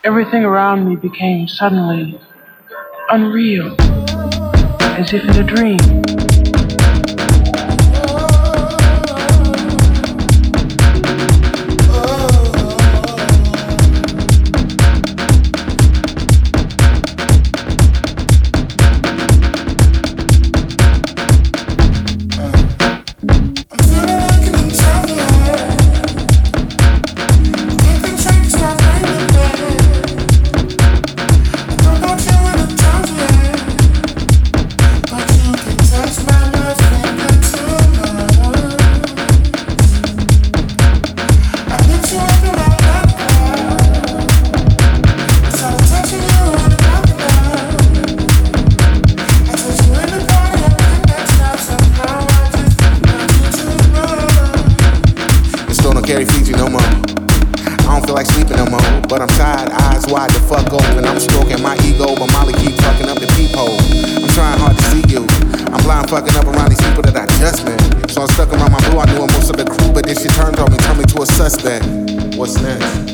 Everything around me became suddenly unreal, as if in a dream. Carry Fiji no more. I don't feel like sleeping no more, but I'm tired, eyes wide the fuck open. I'm stroking my ego, but Molly keep fucking up the peephole. I'm trying hard to see you. I'm blind fucking up around these people that I just met. So I'm stuck around my boo. I knew most of the crew, but this shit turned on me, turned me to a suspect. What's next?